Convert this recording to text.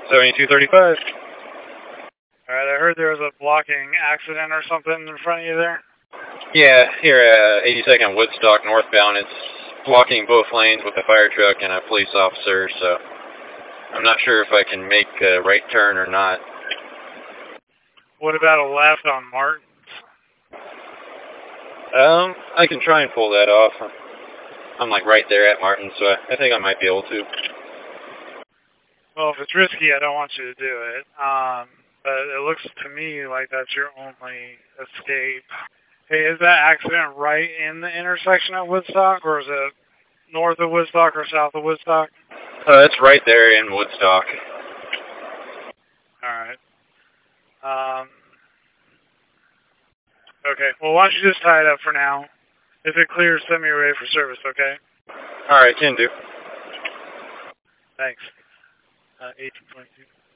7235. Alright, I heard there was a blocking accident or something in front of you there. Yeah, here at 82nd Woodstock northbound. It's blocking both lanes with a fire truck and a police officer, so I'm not sure if I can make a right turn or not. What about a left on Martins? I can try and pull that off. I'm like right there at Martin, so I think I might be able to. Well, if it's risky, I don't want you to do it. But it looks to me like that's your only escape. Hey, is that accident right in the intersection of Woodstock, or is it north of Woodstock or south of Woodstock? It's right there in Woodstock. Alright. Okay, well, why don't you just tie it up for now? If it clears, send me ready for service, okay? Alright, can do. Thanks. 18.2.